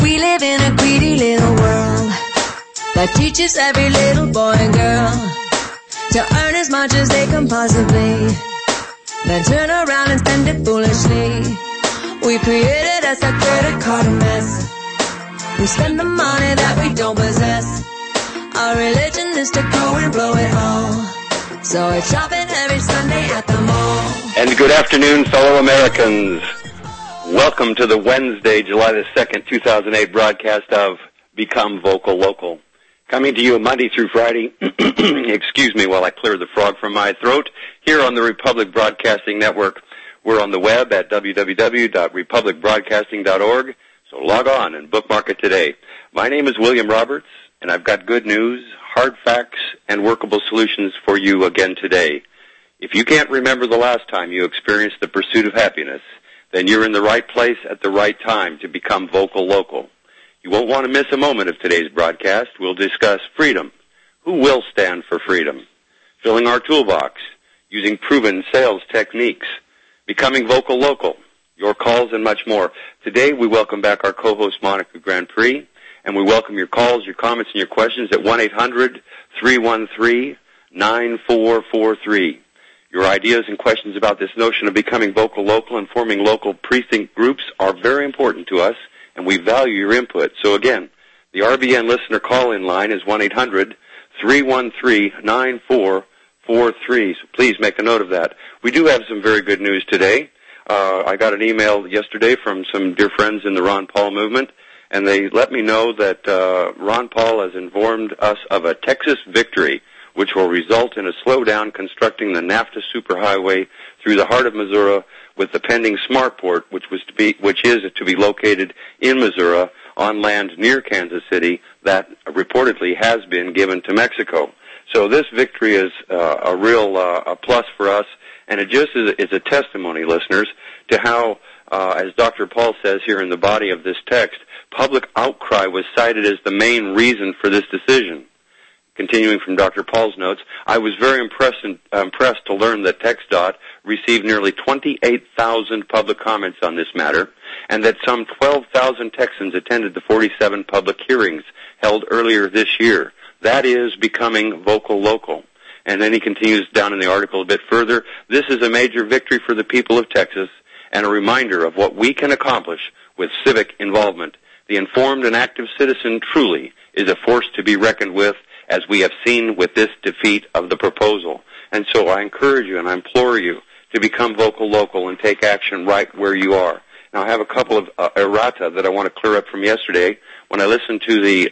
We live in a greedy little world that teaches every little boy and girl to earn as much as they can possibly, then turn around and spend it foolishly. We created us a credit card mess. We spend the money that we don't possess. Our religion is to go and blow it all. So it's shopping every Sunday at the mall. And good afternoon, fellow Americans. Welcome to the Wednesday, July the 2nd, 2008 broadcast of Become Vocal Local. Coming to you Monday through Friday, excuse me while I clear the frog from my throat, here on the Republic Broadcasting Network. We're on the web at www.republicbroadcasting.org, so log on and bookmark it today. My name is William Roberts, and I've got good news, hard facts, and workable solutions for you again today. If you can't remember the last time you experienced the pursuit of happiness, then you're in the right place at the right time to become vocal local. You won't want to miss a moment of today's broadcast. We'll discuss freedom. Who will stand for freedom? Filling our toolbox, using proven sales techniques, becoming vocal local, your calls, and much more. Today, we welcome back our co-host, Monica Grand Prix, and we welcome your calls, your comments, and your questions at 1-800-313-9443. Your ideas and questions about this notion of becoming vocal local and forming local precinct groups are very important to us, and we value your input. So again, the RBN listener call-in line is 1-800-313-9443. So please make a note of that. We do have some very good news today. I got an email yesterday from some dear friends in the Ron Paul movement, and they let me know that Ron Paul has informed us of a Texas victory, which will result in a slowdown constructing the NAFTA superhighway through the heart of Missouri, with the pending Smartport, which is to be located in Missouri on land near Kansas City that reportedly has been given to Mexico. So this victory is a real a plus for us, and it just is a testimony, listeners, to how, as Dr. Paul says here in the body of this text, public outcry was cited as the main reason for this decision. Continuing from Dr. Paul's notes, I was very impressed to learn that TxDOT received nearly 28,000 public comments on this matter, and that some 12,000 Texans attended the 47 public hearings held earlier this year. That is becoming vocal local. And then he continues down in the article a bit further. This is a major victory for the people of Texas and a reminder of what we can accomplish with civic involvement. The informed and active citizen truly is a force to be reckoned with, as we have seen with this defeat of the proposal. And so I encourage you and I implore you to become vocal local and take action right where you are. Now, I have a couple of errata that I want to clear up from yesterday. When I listened to the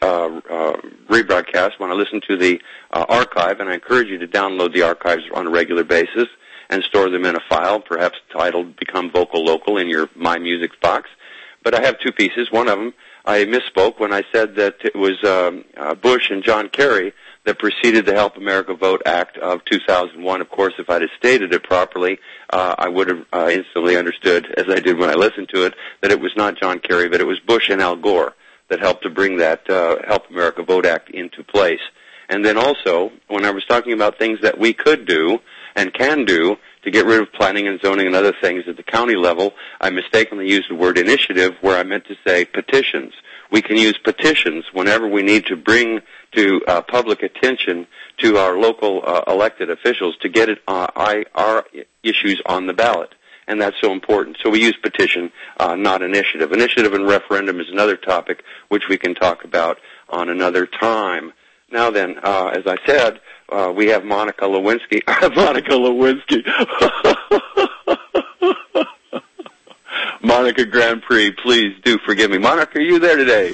rebroadcast, when I listened to the archive, and I encourage you to download the archives on a regular basis and store them in a file, perhaps titled Become Vocal Local in your My Music box. But I have two pieces. One of them, I misspoke when I said that it was Bush and John Kerry that preceded the Help America Vote Act of 2001. Of course, if I'd have stated it properly, I would have instantly understood, as I did when I listened to it, that it was not John Kerry, but it was Bush and Al Gore that helped to bring that Help America Vote Act into place. And then also, when I was talking about things that we could do and can do to get rid of planning and zoning and other things at the county level, I mistakenly used the word initiative where I meant to say petitions. We can use petitions whenever we need to bring to public attention to our local elected officials to get our issues on the ballot. And that's so important. So we use petition, not initiative. Initiative and referendum is another topic which we can talk about on another time. Now then, as I said, we have Monica Lewinsky. Monica Lewinsky. Monica Grand Prix, please do forgive me. Monica, are you there today?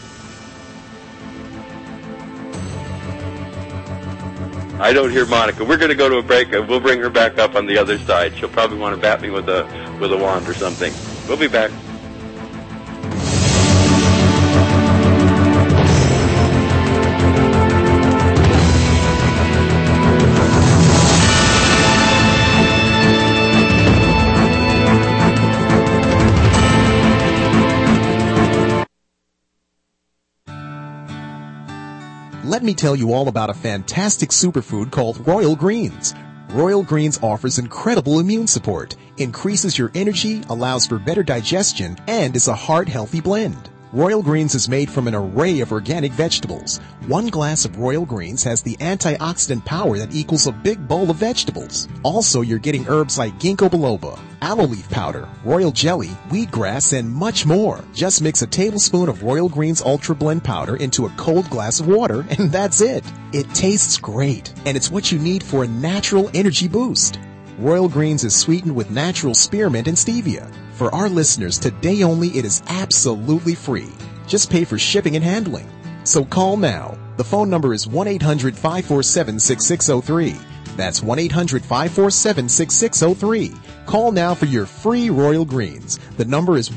I don't hear Monica. We're going to go to a break. We'll bring her back up on the other side. She'll probably want to bat me with a wand or something. We'll be back. Let me tell you all about a fantastic superfood called Royal Greens. Royal Greens offers incredible immune support, increases your energy, allows for better digestion, and is a heart-healthy blend. Royal Greens is made from an array of organic vegetables. One glass of Royal Greens has the antioxidant power that equals a big bowl of vegetables. Also, you're getting herbs like ginkgo biloba, aloe leaf powder, royal jelly, wheatgrass, and much more. Just mix a tablespoon of Royal Greens Ultra Blend powder into a cold glass of water, and that's it. It tastes great, and it's what you need for a natural energy boost. Royal Greens is sweetened with natural spearmint and stevia. For our listeners, today only, it is absolutely free. Just pay for shipping and handling. So call now. The phone number is 1-800-547-6603. That's 1-800-547-6603. Call now for your free Royal Greens. The number is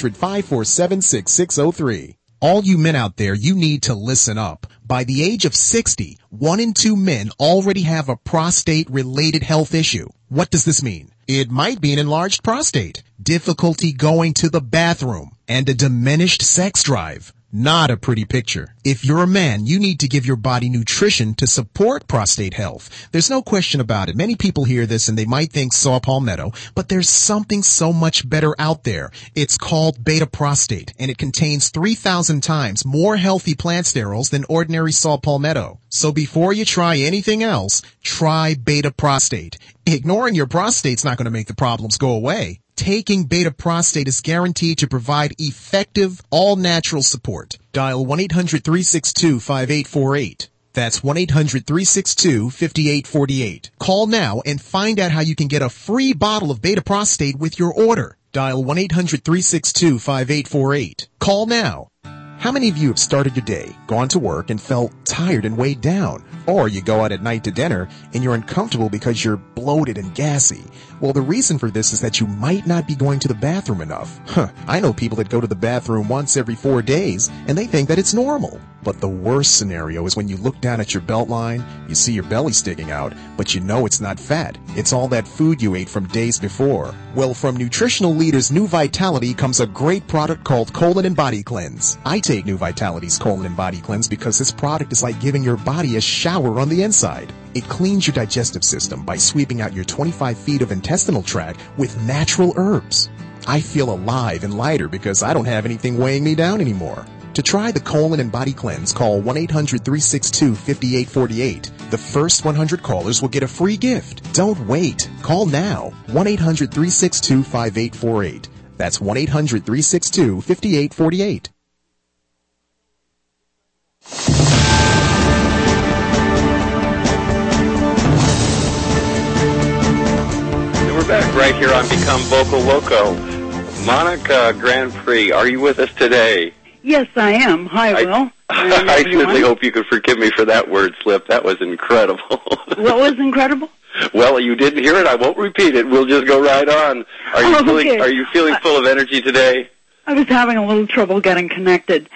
1-800-547-6603. All you men out there, you need to listen up. By the age of 60, 1 in 2 men already have a prostate-related health issue. What does this mean? It might be an enlarged prostate, difficulty going to the bathroom, and a diminished sex drive. Not a pretty picture. If you're a man, you need to give your body nutrition to support prostate health. There's no question about it. Many people hear this and they might think saw palmetto, but there's something so much better out there. It's called beta prostate, and it contains 3,000 times more healthy plant sterols than ordinary saw palmetto. So before you try anything else, try beta prostate. Ignoring your prostate's not going to make the problems go away. Taking beta prostate is guaranteed to provide effective, all-natural support. Dial 1-800-362-5848. That's 1-800-362-5848. Call now and find out how you can get a free bottle of beta prostate with your order. Dial 1-800-362-5848. Call now. How many of you have started your day, gone to work, and felt tired and weighed down? Or you go out at night to dinner and you're uncomfortable because you're bloated and gassy. Well, the reason for this is that you might not be going to the bathroom enough. I know people that go to the bathroom once every 4 days and they think that it's normal. But the worst scenario is when you look down at your belt line, you see your belly sticking out, but you know it's not fat. It's all that food you ate from days before. Well, from Nutritional Leaders New Vitality comes a great product called Colon and Body Cleanse. I take New Vitality's Colon and Body Cleanse because this product is like giving your body a shower on the inside. It cleans your digestive system by sweeping out your 25 feet of intestinal tract with natural herbs. I feel alive and lighter because I don't have anything weighing me down anymore. To try the Colon and Body Cleanse, call 1-800-362-5848. The first 100 callers will get a free gift. Don't wait. Call now. 1-800-362-5848. That's 1-800-362-5848. We're back right here on Become Vocal Loco. Monica Grand Prix, are you with us today? Yes, I am. Hi, Will. I certainly hope you could forgive me for that word slip. That was incredible. What was incredible? Well, you didn't hear it. I won't repeat it. We'll just go right on. Are you feeling full of energy today? I was having a little trouble getting connected,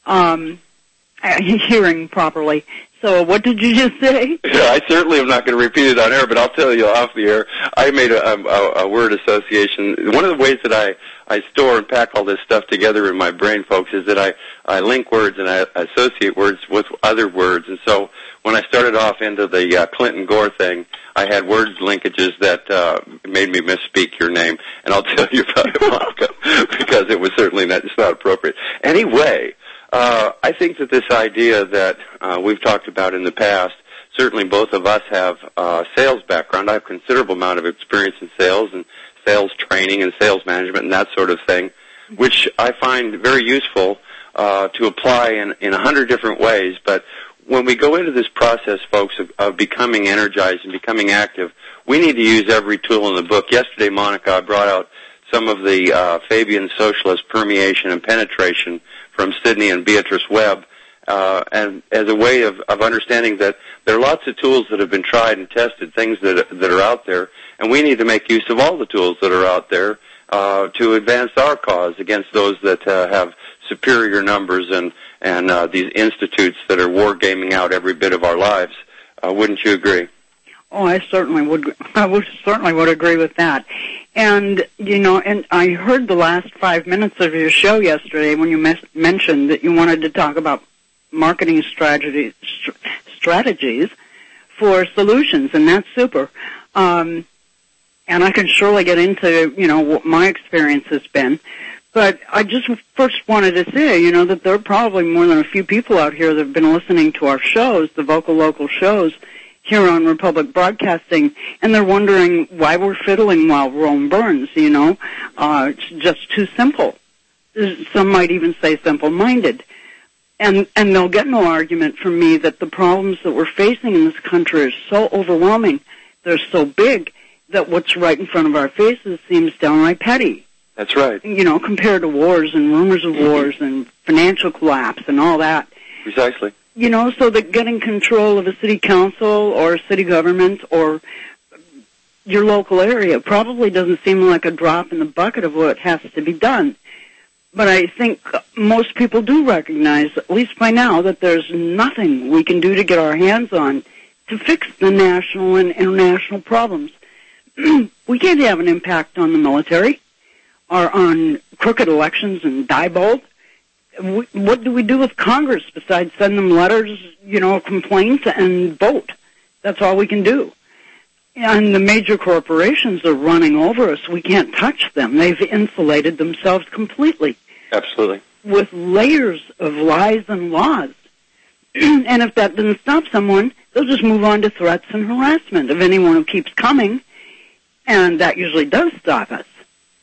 hearing properly. So what did you just say? I certainly am not going to repeat it on air, but I'll tell you off the air. I made a word association. One of the ways that I store and pack all this stuff together in my brain, folks, is that I link words and I associate words with other words. And so when I started off into the Clinton Gore thing, I had word linkages that made me misspeak your name. And I'll tell you about it, Monica, because it was certainly not appropriate. Anyway, I think that this idea that we've talked about in the past, certainly both of us have sales background. I have a considerable amount of experience in sales and sales training and sales management and that sort of thing, which I find very useful to apply in 100 different ways. But when we go into this process, folks, of becoming energized and becoming active, we need to use every tool in the book. Yesterday, Monica, I brought out some of the Fabian Socialist permeation and penetration from Sidney and Beatrice Webb, and as a way of understanding that there are lots of tools that have been tried and tested, things that are out there, and we need to make use of all the tools that are out there to advance our cause against those that have superior numbers and these institutes that are wargaming out every bit of our lives. Wouldn't you agree? Oh, I certainly would. I certainly would agree with that. And, and I heard the last 5 minutes of your show yesterday when you mentioned that you wanted to talk about marketing strategies for solutions, and that's super. And I can surely get into, what my experience has been. But I just first wanted to say, you know, that there are probably more than a few people out here that have been listening to our shows, the Vocal Local shows, here on Republic Broadcasting, and they're wondering why we're fiddling while Rome burns, you know. It's just too simple. Some might even say simple-minded. And they'll get no argument from me that the problems that we're facing in this country are so overwhelming, they're so big, that what's right in front of our faces seems downright petty. That's right. You know, compared to wars and rumors of wars and financial collapse and all that. Precisely. You know, so that getting control of a city council or city government or your local area probably doesn't seem like a drop in the bucket of what has to be done. But I think most people do recognize, at least by now, that there's nothing we can do to get our hands on to fix the national and international problems. We can't have an impact on the military or on crooked elections and Diebold. What do we do with Congress besides send them letters, you know, complaints and vote? That's all we can do. And the major corporations are running over us. We can't touch them. They've insulated themselves completely. Absolutely. With layers of lies and laws. And if that doesn't stop someone, they'll just move on to threats and harassment of anyone who keeps coming. And that usually does stop us.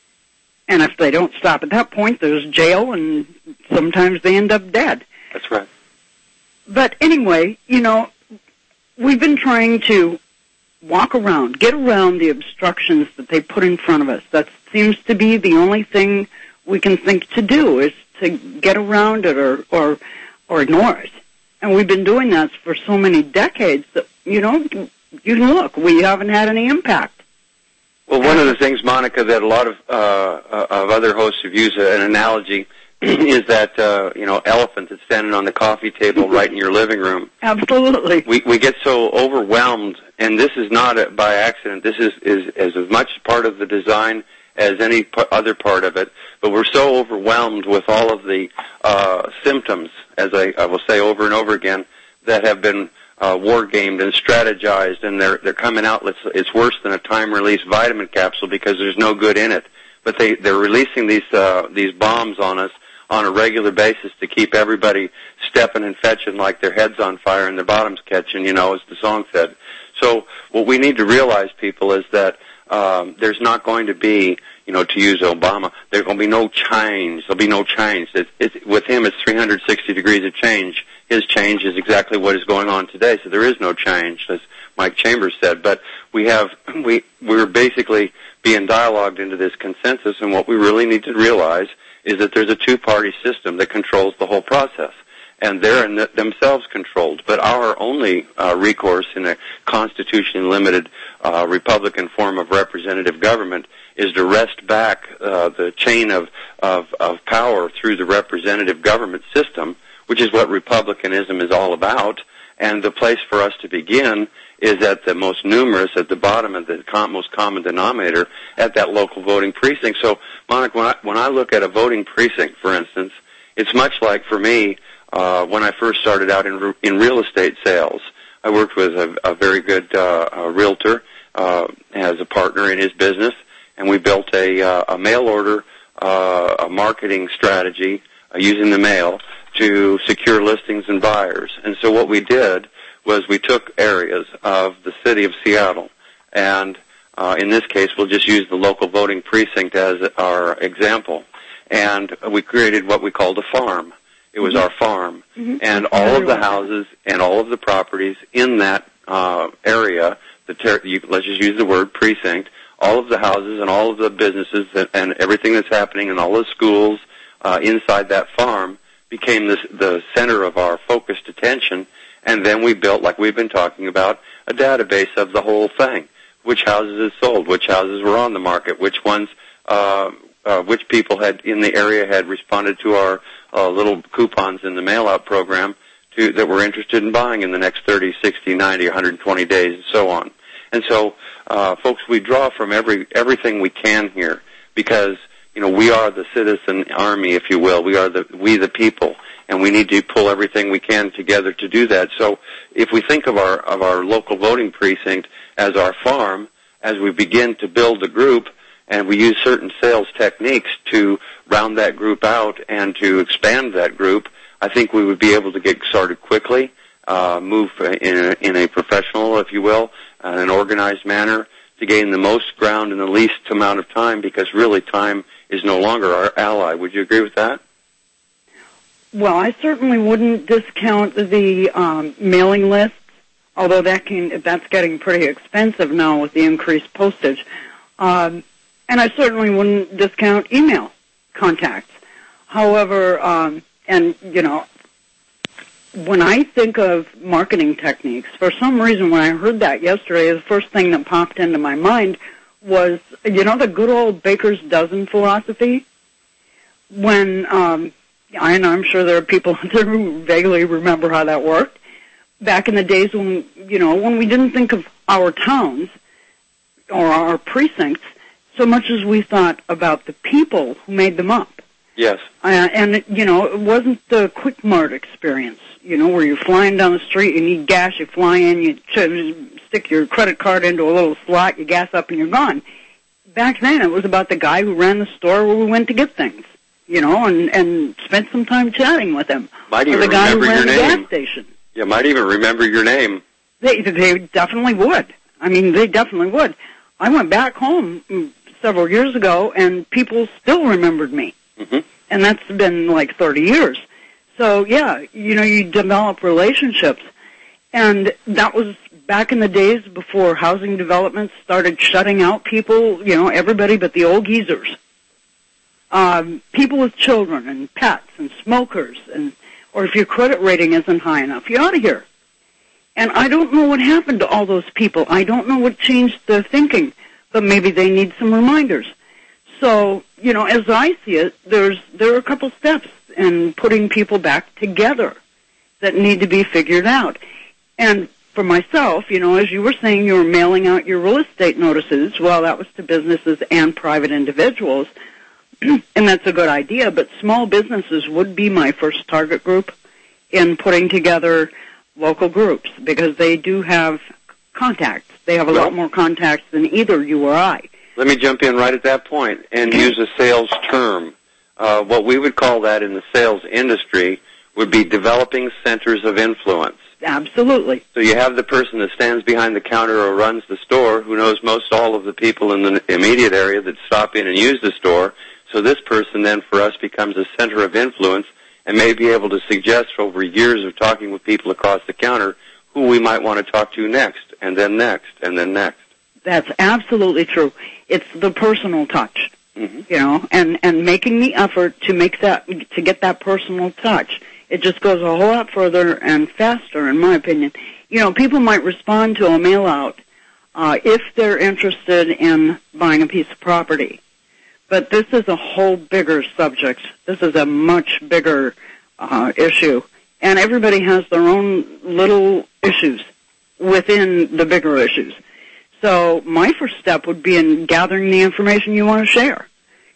And if they don't stop at that point, there's jail, and sometimes they end up dead. That's right. But anyway, you know, we've been trying to get around the obstructions that they put in front of us. That seems to be the only thing we can think to do, is to get around it or ignore it. And we've been doing that for so many decades that, you know, you look, we haven't had any impact. Well, one of the things, Monica, that a lot of other hosts have used an analogy is that, you know, elephant that's standing on the coffee table right in your living room. Absolutely. We get so overwhelmed, and this is not by accident. This is as much part of the design as any other part of it. But we're so overwhelmed with all of the symptoms, as I will say over and over again, that have been war-gamed and strategized, and they're coming out. It's worse than a time-release vitamin capsule because there's no good in it. But they're releasing these bombs on us on a regular basis to keep everybody stepping and fetching like their head's on fire and their bottom's catching, you know, as the song said. So what we need to realize, people, is that there's not going to be, you know, to use Obama, there's going to be no change. There'll be no change. With him, it's 360 degrees of change. His change is exactly what is going on today, so there is no change, as Mike Chambers said. But we're basically being dialogued into this consensus, and what we really need to realize is that there's a two-party system that controls the whole process, and they're themselves controlled. But our only recourse in a constitution-limited Republican form of representative government is to wrest back the chain of power through the representative government system, which is what republicanism is all about. And the place for us to begin is at the most numerous, at the bottom of the most common denominator, at that local voting precinct. So, Monica, when I look at a voting precinct, for instance, it's much like, for me, when I first started out in real estate sales. I worked with a very good realtor as a partner in his business, and we built a mail order, a marketing strategy using the mail to secure listings and buyers. And so what we did was we took areas of the city of Seattle, and in this case we'll just use the local voting precinct as our example, and we created what we called a farm. It was our farm, and all of the houses and all of the properties in that area, let's just use the word precinct, all of the houses and all of the businesses and everything that's happening in all the schools inside that farm became the center of our focused attention. And then we built, like we've been talking about, a database of the whole thing. Which houses had sold, which houses were on the market, which ones, which people had in the area had responded to our little coupons in the mail-out program that were interested in buying in the next 30, 60, 90, 120 days, and so on. And so, folks, we draw from everything we can here because, you know, we are the citizen army, if you will. We the people, and we need to pull everything we can together to do that. So if we think of our local voting precinct as our farm, as we begin to build the group, and we use certain sales techniques to round that group out and to expand that group, I think we would be able to get started quickly, move in a professional, if you will, an organized manner to gain the most ground in the least amount of time, because really time is no longer our ally. Would you agree with that? Well, I certainly wouldn't discount the mailing lists, although that's getting pretty expensive now with the increased postage. And I certainly wouldn't discount email contacts. However, when I think of marketing techniques, for some reason when I heard that yesterday, the first thing that popped into my mind was, the good old baker's dozen philosophy. When, and I'm sure there are people out there who vaguely remember how that worked. Back in the days when we didn't think of our towns or our precincts so much as we thought about the people who made them up. Yes. It wasn't the Quick Mart experience, where you're flying down the street, you need gas, you fly in, you stick your credit card into a little slot, you gas up, and you're gone. Back then, it was about the guy who ran the store where we went to get things, and spent some time chatting with him. Might even or the guy who remember ran your the name. gas station. You might even remember your name. They definitely would. I mean, they definitely would. I went back home several years ago, and people still remembered me. Mm-hmm. And that's been like 30 years. So, yeah, you develop relationships. And that was back in the days before housing developments started shutting out people, everybody but the old geezers. People with children and pets and smokers, or if your credit rating isn't high enough, you're out of here. And I don't know what happened to all those people. I don't know what changed their thinking, but maybe they need some reminders. So, as I see it, there are a couple steps in putting people back together that need to be figured out. And for myself, as you were saying, you were mailing out your real estate notices. Well, that was to businesses and private individuals, and that's a good idea, but small businesses would be my first target group in putting together local groups, because they do have contacts. They have a lot more contacts than either you or I. Let me jump in right at that point and use a sales term. What we would call that in the sales industry would be developing centers of influence. Absolutely. So you have the person that stands behind the counter or runs the store who knows most all of the people in the immediate area that stop in and use the store. So this person then for us becomes a center of influence and may be able to suggest over years of talking with people across the counter who we might want to talk to next, and then next, and then next. That's absolutely true. It's the personal touch, and making the effort to get that personal touch. It just goes a whole lot further and faster, in my opinion. People might respond to a mail out if they're interested in buying a piece of property. But this is a whole bigger subject. This is a much bigger issue. And everybody has their own little issues within the bigger issues. So my first step would be in gathering the information you want to share.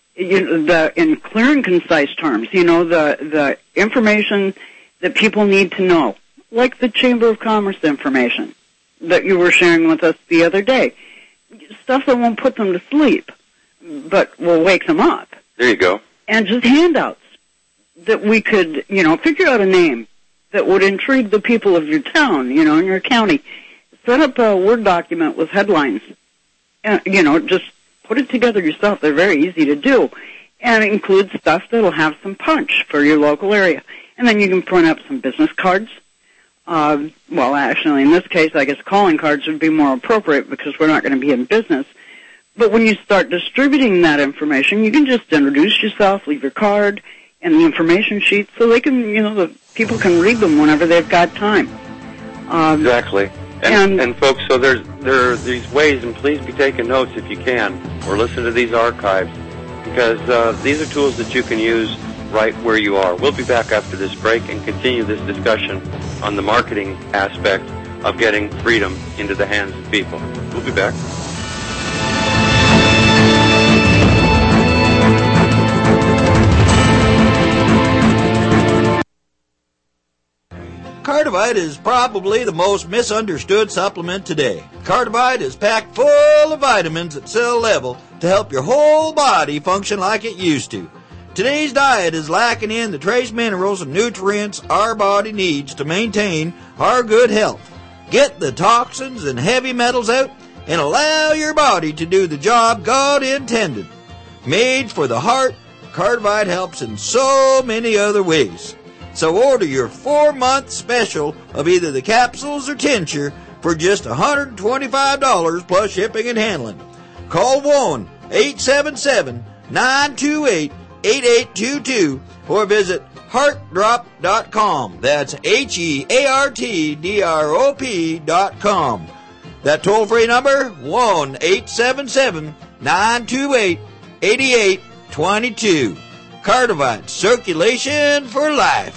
In clear and concise terms, the information that people need to know, like the Chamber of Commerce information that you were sharing with us the other day. Stuff that won't put them to sleep, but will wake them up. There you go. And just handouts that we could, figure out a name that would intrigue the people of your town, in your county. Set up a Word document with headlines. Just put it together yourself. They're very easy to do. And it includes stuff that'll have some punch for your local area. And then you can print up some business cards. Actually, in this case, I guess calling cards would be more appropriate because we're not going to be in business. But when you start distributing that information, you can just introduce yourself, leave your card, and the information sheet so they can, the people can read them whenever they've got time. Exactly. And folks, so there are these ways, and please be taking notes if you can, or listen to these archives, because these are tools that you can use right where you are. We'll be back after this break and continue this discussion on the marketing aspect of getting freedom into the hands of people. We'll be back. Cardivite is probably the most misunderstood supplement today. Cardivite is packed full of vitamins at cell level to help your whole body function like it used to. Today's diet is lacking in the trace minerals and nutrients our body needs to maintain our good health. Get the toxins and heavy metals out and allow your body to do the job God intended. Made for the heart, Cardivite helps in so many other ways. So order your 4-month special of either the capsules or tincture for just $125 plus shipping and handling. Call 1-877-928-8822 or visit heartdrop.com. That's HEARTDROP.com. That toll-free number, 1-877-928-8822. Cardivite, circulation for life.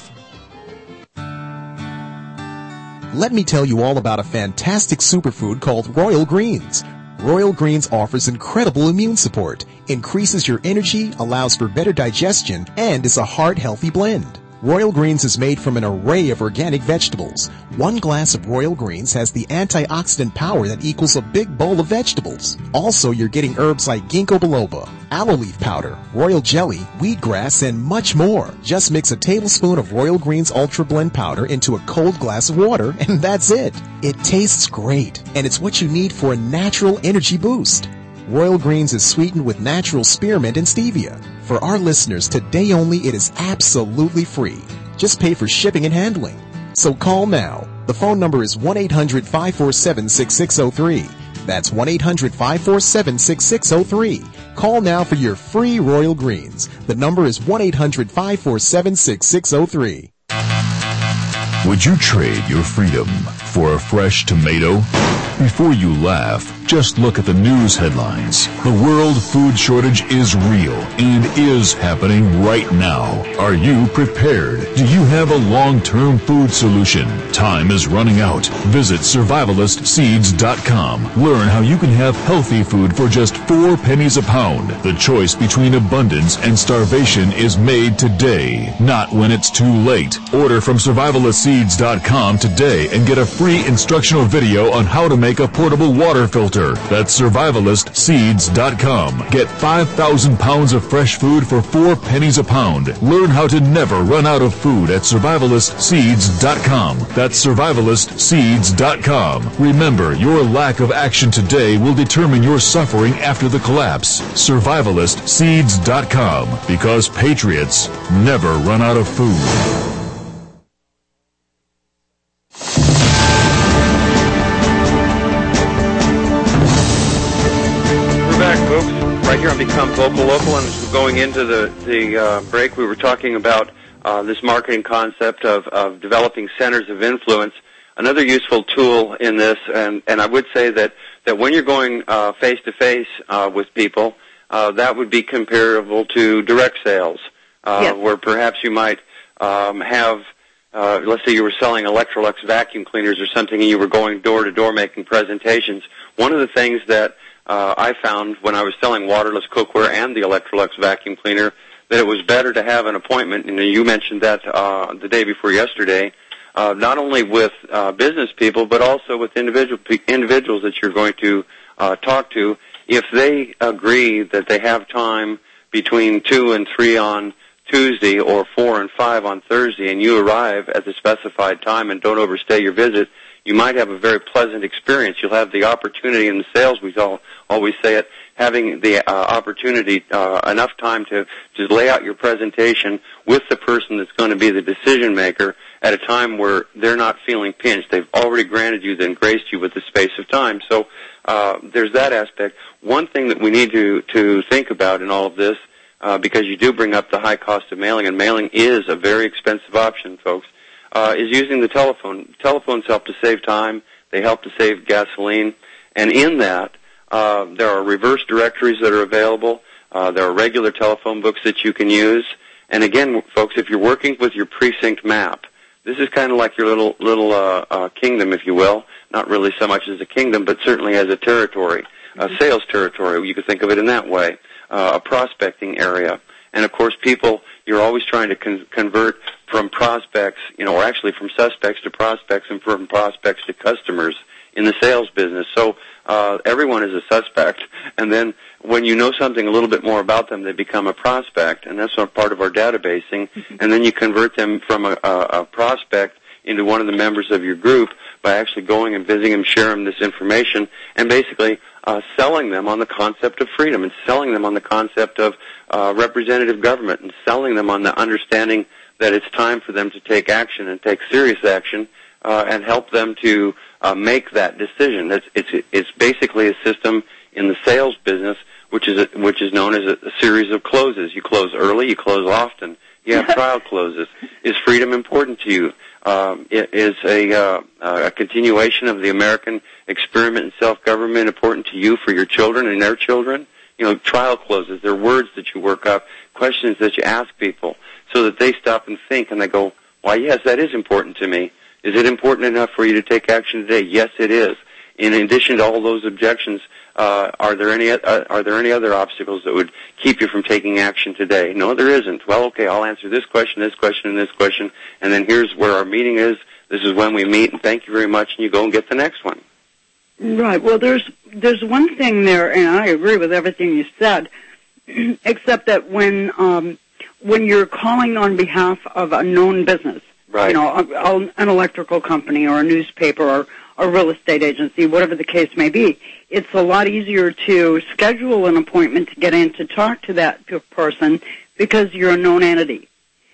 Let me tell you all about a fantastic superfood called Royal Greens. Royal Greens offers incredible immune support, increases your energy, allows for better digestion, and is a heart-healthy blend. Royal Greens is made from an array of organic vegetables. 1 glass of Royal Greens has the antioxidant power that equals a big bowl of vegetables. Also, you're getting herbs like ginkgo biloba, aloe leaf powder, royal jelly, wheatgrass, and much more. Just mix a tablespoon of Royal Greens Ultra Blend powder into a cold glass of water, and that's it. It tastes great, and it's what you need for a natural energy boost. Royal Greens is sweetened with natural spearmint and stevia. For our listeners, today only, it is absolutely free. Just pay for shipping and handling. So call now. The phone number is 1-800-547-6603. That's 1-800-547-6603. Call now for your free Royal Greens. The number is 1-800-547-6603. Would you trade your freedom for a fresh tomato? Before you laugh, just look at the news headlines. The world food shortage is real and is happening right now. Are you prepared? Do you have a long-term food solution? Time is running out. Visit survivalistseeds.com. Learn how you can have healthy food for just 4 pennies a pound. The choice between abundance and starvation is made today, not when it's too late. Order from survivalistseeds.com today and get a free instructional video on how to make a portable water filter. That's survivalistseeds.com. Get 5,000 pounds of fresh food for 4 pennies a pound. Learn how to never run out of food at survivalistseeds.com. That's survivalistseeds.com. Remember, your lack of action today will determine your suffering after the collapse. Survivalistseeds.com. Because patriots never run out of food. Right here on Become Vocal Local, and as we're going into the break, we were talking about this marketing concept of developing centers of influence. Another useful tool in this, and I would say that when you're going face-to-face with people, that would be comparable to direct sales, yes. Where perhaps you might have, let's say you were selling Electrolux vacuum cleaners or something, and you were going door-to-door making presentations. One of the things that I found when I was selling waterless cookware and the Electrolux vacuum cleaner that it was better to have an appointment, and you mentioned that the day before yesterday, not only with business people but also with individuals that you're going to talk to. If they agree that they have time between 2 and 3 on Tuesday or 4 and 5 on Thursday, and you arrive at the specified time and don't overstay your visit, you might have a very pleasant experience. You'll have the opportunity in the sales, we always say it, having the opportunity, enough time to lay out your presentation with the person that's going to be the decision maker at a time where they're not feeling pinched. They've already granted you, then graced you with the space of time. So there's that aspect. One thing that we need to think about in all of this, because you do bring up the high cost of mailing, and mailing is a very expensive option, folks, is using the telephone. Telephones help to save time. They help to save gasoline. And in that, there are reverse directories that are available. There are regular telephone books that you can use. And again, folks, if you're working with your precinct map, this is kind of like your little kingdom, if you will. Not really so much as a kingdom, but certainly as a territory, a sales territory. You could think of it in that way, a prospecting area. And, of course, people, you're always trying to convert from prospects, or actually from suspects to prospects and from prospects to customers in the sales business. So everyone is a suspect. And then when you know something a little bit more about them, they become a prospect, and that's part of our databasing. And then you convert them from a prospect into one of the members of your group by actually going and visiting them, sharing this information, and basically selling them on the concept of freedom, and selling them on the concept of representative government, and selling them on the understanding that it's time for them to take action and take serious action, and help them to make that decision. It's basically a system in the sales business which is known as a series of closes. You close early, you close often, you have trial closes. Is freedom important to you? Is a continuation of the American experiment in self-government important to you, for your children and their children? Trial closes. They're words that you work up, questions that you ask people, so that they stop and think, and they go, why, yes, that is important to me. Is it important enough for you to take action today? Yes, it is. In addition to all those objections, are there any other obstacles that would keep you from taking action today? No, there isn't. Well, okay, I'll answer this question, and this question, and then here's where our meeting is. This is when we meet, and thank you very much, and you go and get the next one. Right. Well, there's one thing there, and I agree with everything you said, except that when you're calling on behalf of a known business, right, an electrical company or a newspaper or a real estate agency, whatever the case may be, it's a lot easier to schedule an appointment to get in to talk to that person because you're a known entity.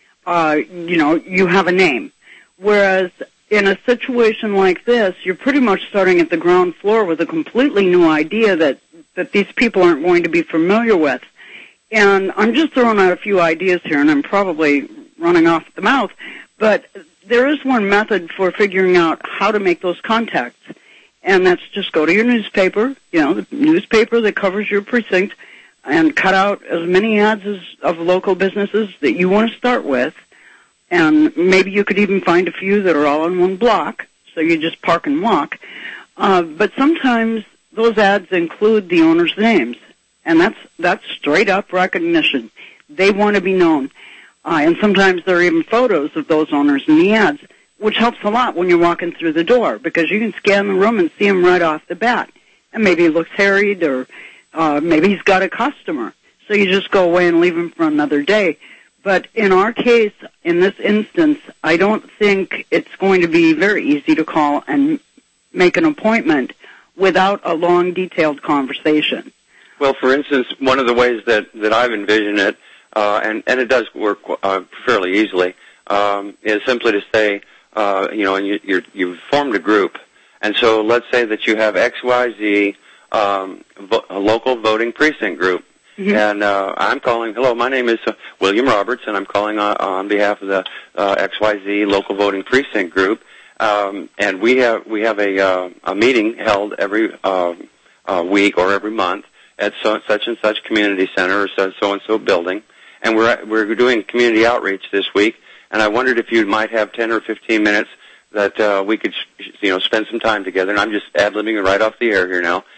You have a name. Whereas in a situation like this, you're pretty much starting at the ground floor with a completely new idea that these people aren't going to be familiar with. And I'm just throwing out a few ideas here, and I'm probably running off at the mouth, but there is one method for figuring out how to make those contacts, and that's just go to your newspaper, the newspaper that covers your precinct, and cut out as many ads of local businesses that you want to start with, and maybe you could even find a few that are all in one block, so you just park and walk. But sometimes those ads include the owners' names, and that's straight-up recognition. They want to be known. And sometimes there are even photos of those owners in the ads, which helps a lot when you're walking through the door, because you can scan the room and see him right off the bat. And maybe he looks harried, or maybe he's got a customer. So you just go away and leave him for another day. But in our case, in this instance, I don't think it's going to be very easy to call and make an appointment without a long, detailed conversation. Well, for instance, one of the ways that I've envisioned it, and it does work fairly easily, is simply to say, and you've formed a group, and so let's say that you have XYZ, a local voting precinct group, mm-hmm. and I'm calling. Hello, my name is William Roberts, and I'm calling on behalf of the XYZ local voting precinct group, and we have a meeting held every week or every month at such and such community center or so and so building, and we're doing community outreach this week. And I wondered if you might have 10 or 15 minutes that we could, spend some time together. And I'm just ad-libbing it right off the air here now,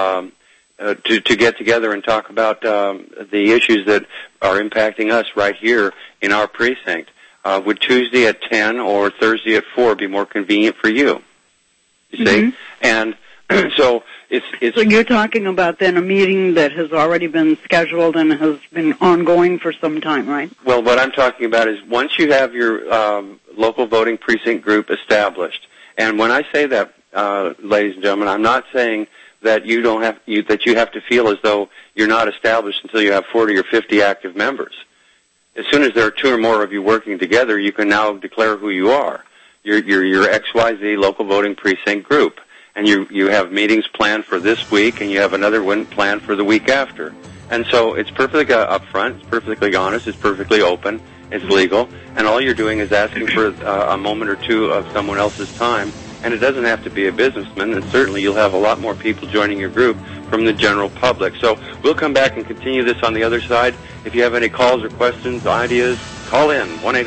to get together and talk about the issues that are impacting us right here in our precinct. Would Tuesday at 10 or Thursday at 4 be more convenient for you? You see? Mm-hmm. And so it's. So you're talking about then a meeting that has already been scheduled and has been ongoing for some time, right? Well, what I'm talking about is once you have your local voting precinct group established, and when I say that, ladies and gentlemen, I'm not saying that you have to feel as though you're not established until you have 40 or 50 active members. As soon as there are 2 or more of you working together, you can now declare who you are. You're your XYZ local voting precinct group. And you have meetings planned for this week, and you have another one planned for the week after. And so it's perfectly upfront, it's perfectly honest, it's perfectly open, it's legal, and all you're doing is asking for a moment or two of someone else's time, and it doesn't have to be a businessman, and certainly you'll have a lot more people joining your group from the general public. So we'll come back and continue this on the other side. If you have any calls or questions, ideas, call in,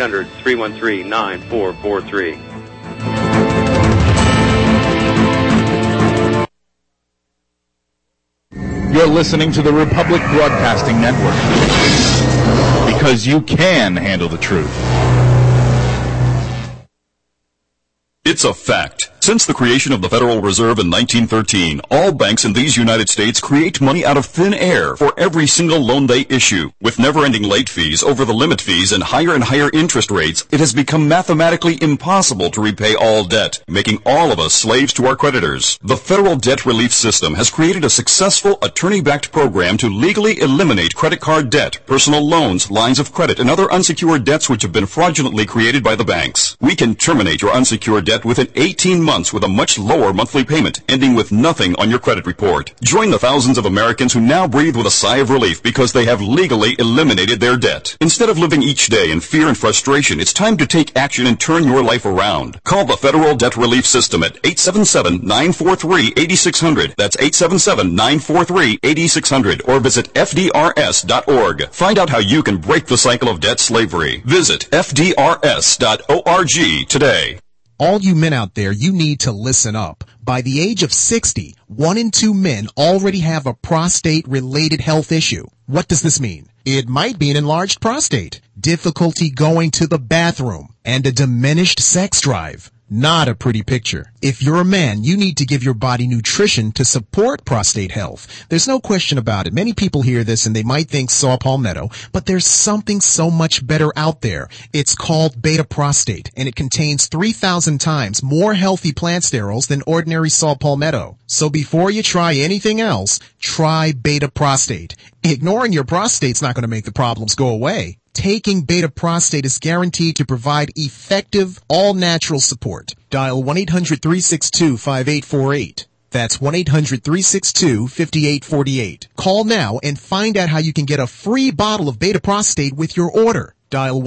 1-800-313-9443. You're listening to the Republic Broadcasting Network, because you can handle the truth. It's a fact. Since the creation of the Federal Reserve in 1913, all banks in these United States create money out of thin air for every single loan they issue. With never-ending late fees, over-the-limit fees, and higher interest rates, it has become mathematically impossible to repay all debt, making all of us slaves to our creditors. The Federal Debt Relief System has created a successful attorney-backed program to legally eliminate credit card debt, personal loans, lines of credit, and other unsecured debts which have been fraudulently created by the banks. We can terminate your unsecured debt within 18 months with a much lower monthly payment, ending with nothing on your credit report. Join the thousands of Americans who now breathe with a sigh of relief because they have legally eliminated their debt. Instead of living each day in fear and frustration, it's time to take action and turn your life around. Call the Federal Debt Relief System at 877-943-8600. That's 877-943-8600. Or visit FDRS.org. Find out how you can break the cycle of debt slavery. Visit FDRS.org today. All you men out there, you need to listen up. By the age of 60, 1 in 2 men already have a prostate-related health issue. What does this mean? It might be an enlarged prostate, difficulty going to the bathroom, and a diminished sex drive. Not a pretty picture. If you're a man, you need to give your body nutrition to support prostate health. There's no question about it. Many people hear this and they might think saw palmetto, but there's something so much better out there. It's called beta prostate, and it contains 3,000 times more healthy plant sterols than ordinary saw palmetto. So before you try anything else, try beta prostate. Ignoring your prostate's not going to make the problems go away. Taking beta prostate is guaranteed to provide effective, all-natural support. Dial 1-800-362-5848. That's 1-800-362-5848. Call now and find out how you can get a free bottle of beta prostate with your order. Dial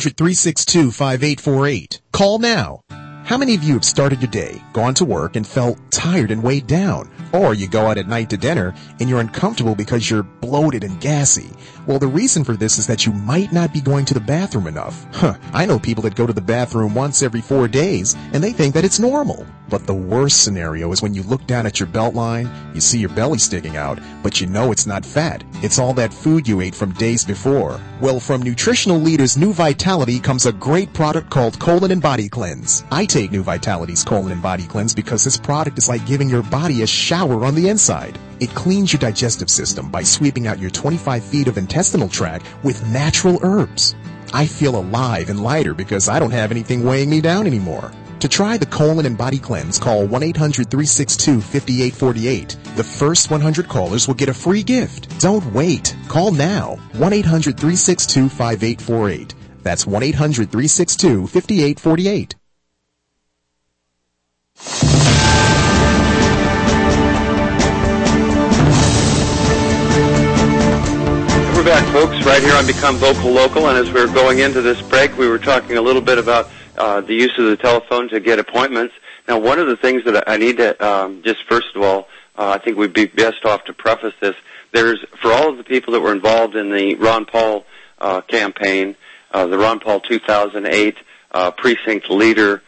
1-800-362-5848. Call now. How many of you have started your day, gone to work, and felt tired and weighed down? Or you go out at night to dinner and you're uncomfortable because you're bloated and gassy. Well, the reason for this is that you might not be going to the bathroom enough. I know people that go to the bathroom once every 4 days and they think that it's normal. But the worst scenario is when you look down at your belt line, you see your belly sticking out, but you know it's not fat. It's all that food you ate from days before. Well, from Nutritional Leaders New Vitality comes a great product called Colon and Body Cleanse. I take New Vitality's Colon and Body Cleanse because this product is like giving your body a shower on the inside. It cleans your digestive system by sweeping out your 25 feet of intestinal tract with natural herbs. I feel alive and lighter because I don't have anything weighing me down anymore. To try the Colon and Body Cleanse, call 1-800-362-5848. The first 100 callers will get a free gift. Don't wait. Call now. 1-800-362-5848. That's 1-800-362-5848. We're back, folks, right here on Become Vocal Local, and as we were going into this break, we were talking a little bit about the use of the telephone to get appointments. Now, one of the things that I need to, just first of all, I think we'd be best off to preface this. There's, for all of the people that were involved in the Ron Paul campaign, the Ron Paul 2008 precinct leader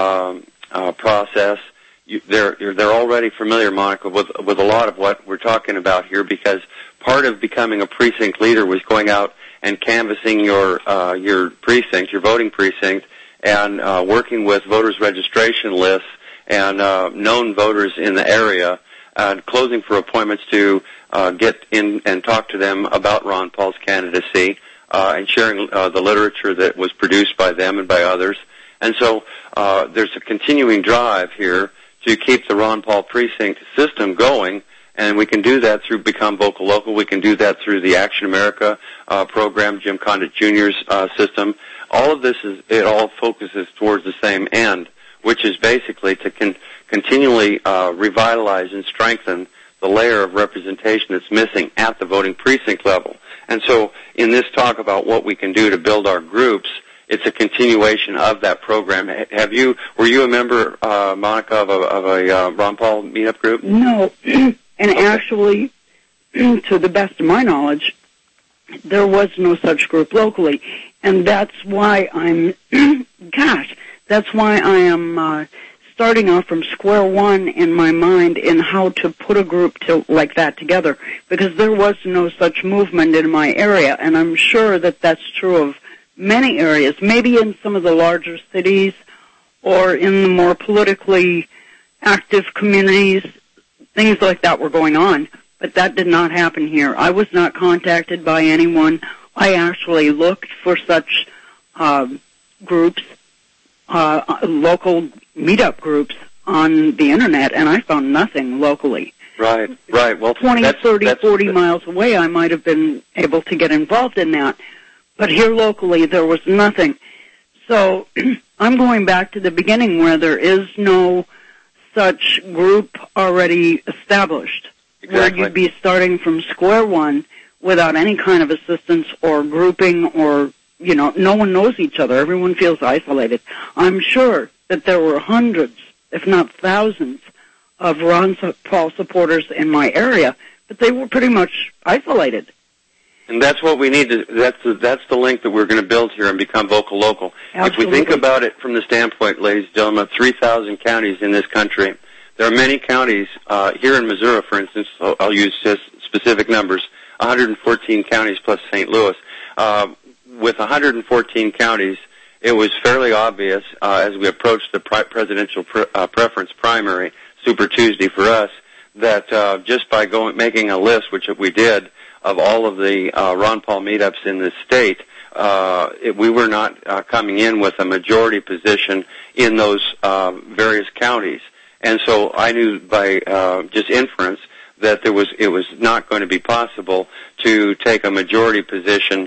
process, they're already familiar, Monica, with a lot of what we're talking about here, because part of becoming a precinct leader was going out and canvassing your precinct, your voting precinct, and working with voters' registration lists and known voters in the area, and closing for appointments to get in and talk to them about Ron Paul's candidacy, and sharing the literature that was produced by them and by others. And so there's a continuing drive here to keep the Ron Paul precinct system going, and we can do that through Become Vocal Local. We can do that through the Action America program, Jim Condit Jr.'s system. All of this it all focuses towards the same end, which is basically to continually revitalize and strengthen the layer of representation that's missing at the voting precinct level. And so in this talk about what we can do to build our groups, it's a continuation of that program. Were you a member, Monica, of a Ron Paul meetup group? No, and okay. Actually, to the best of my knowledge, there was no such group locally, and that's why that's why I am starting off from square one in my mind in how to put a group like that together, because there was no such movement in my area, and I'm sure that that's true of many areas, maybe in some of the larger cities or in the more politically active communities, things like that were going on. But that did not happen here. I was not contacted by anyone. I actually looked for such groups, local meetup groups on the Internet, and I found nothing locally. Right. Well, 20, 30, 40 miles away, I might have been able to get involved in that. But here locally, there was nothing. So I'm going back to the beginning where there is no such group already established, where you'd be starting from square one without any kind of assistance or grouping or, no one knows each other. Everyone feels isolated. I'm sure that there were hundreds, if not thousands, of Ron Paul supporters in my area, but they were pretty much isolated. And that's what we need to, that's the link that we're going to build here and become vocal local. Absolutely. If we think about it from the standpoint, ladies and gentlemen, of 3,000 counties in this country, there are many counties, here in Missouri, for instance, I'll use just specific numbers, 114 counties plus St. Louis. With 114 counties, it was fairly obvious, as we approached the presidential preference primary, Super Tuesday for us, that just by making a list, which we did, of all of the Ron Paul meetups in the state, we were not coming in with a majority position in those various counties. And so I knew by just inference that it was not going to be possible to take a majority position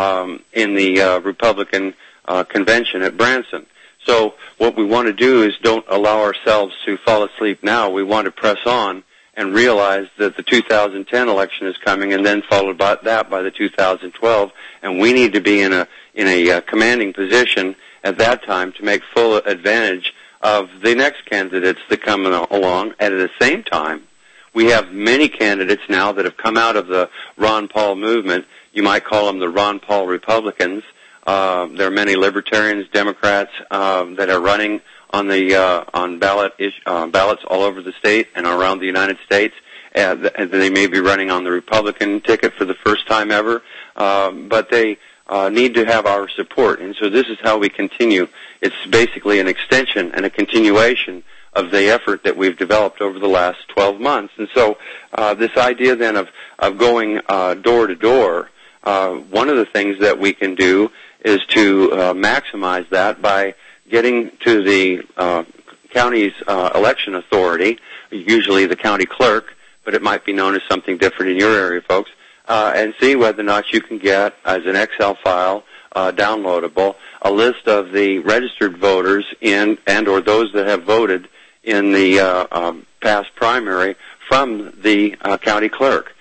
in the Republican convention at Branson. So what we want to do is don't allow ourselves to fall asleep now. We want to press on and realize that the 2010 election is coming, and then followed by that by the 2012, and we need to be in a commanding position at that time to make full advantage of the next candidates that come along. And at the same time, we have many candidates now that have come out of the Ron Paul movement. You might call them the Ron Paul Republicans. There are many libertarians, Democrats that are running on the on ballots all over the state and around the United States. They may be running on the Republican ticket for the first time ever, but they need to have our support. And so this is how we continue. It's basically an extension and a continuation of the effort that we've developed over the last 12 months. And so this idea then of going door to door, one of the things that we can do is to maximize that by getting to the county's election authority, usually the county clerk, but it might be known as something different in your area, folks, and see whether or not you can get, as an Excel file, downloadable, a list of the registered voters and or those that have voted in the past primary from the county clerk.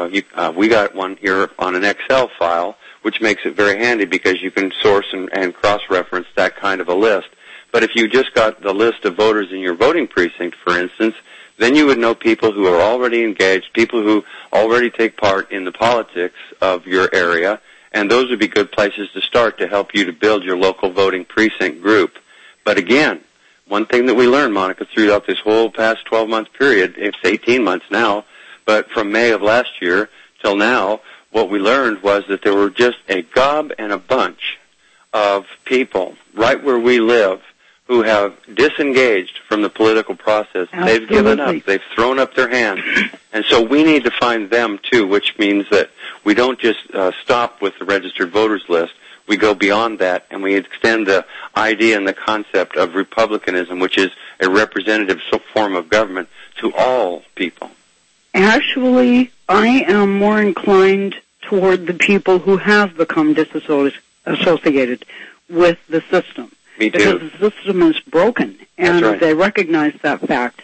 We got one here on an Excel file, which makes it very handy because you can source and cross-reference that kind of a list. But if you just got the list of voters in your voting precinct, for instance, then you would know people who are already engaged, people who already take part in the politics of your area, and those would be good places to start to help you to build your local voting precinct group. But again, one thing that we learned, Monica, throughout this whole past 12-month period, it's 18 months now, but from May of last year till now, what we learned was that there were just a gob and a bunch of people right where we live who have disengaged from the political process. Absolutely. They've given up. They've thrown up their hands. And so we need to find them, too, which means that we don't just stop with the registered voters list. We go beyond that, and we extend the idea and the concept of republicanism, which is a representative form of government, to all people. Actually, I am more inclined toward the people who have become disassociated with the system. Me too. Because the system is broken, and That's right. They recognize that fact.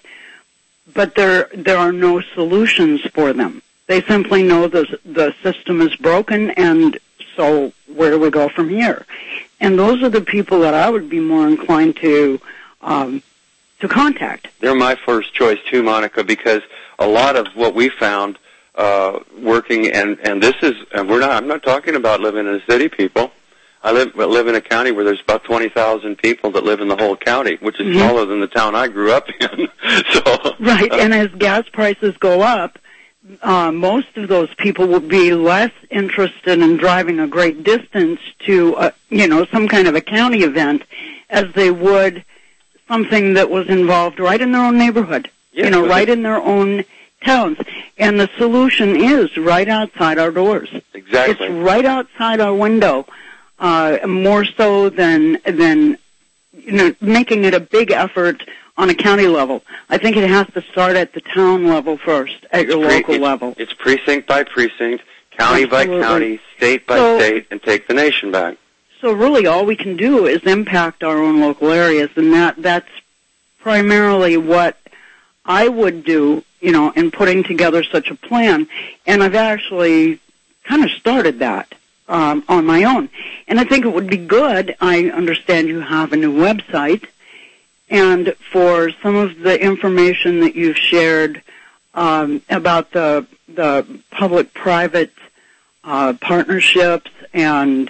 But there are no solutions for them. They simply know the system is broken, and so where do we go from here? And those are the people that I would be more inclined to contact. They're my first choice too, Monica, because a lot of what we found working, and this is, and I'm not talking about living in a city, people. I live in a county where there's about 20,000 people that live in the whole county, which is smaller than the town I grew up in. Right, and as gas prices go up, most of those people will be less interested in driving a great distance to, some kind of a county event, as they would something that was involved right in their own neighborhood, Yes, right in their own towns. And the solution is right outside our doors. Exactly. It's right outside our window, more so than making it a big effort on a county level. I think it has to start at the town level first, at your local level. It's precinct by precinct, county by county, state by state, and take the nation back. So really all we can do is impact our own local areas, and that's primarily what I would do, in putting together such a plan. And I've actually kind of started that on my own. And I think it would be good. I understand you have a new website, and for some of the information that you've shared about the public-private partnerships and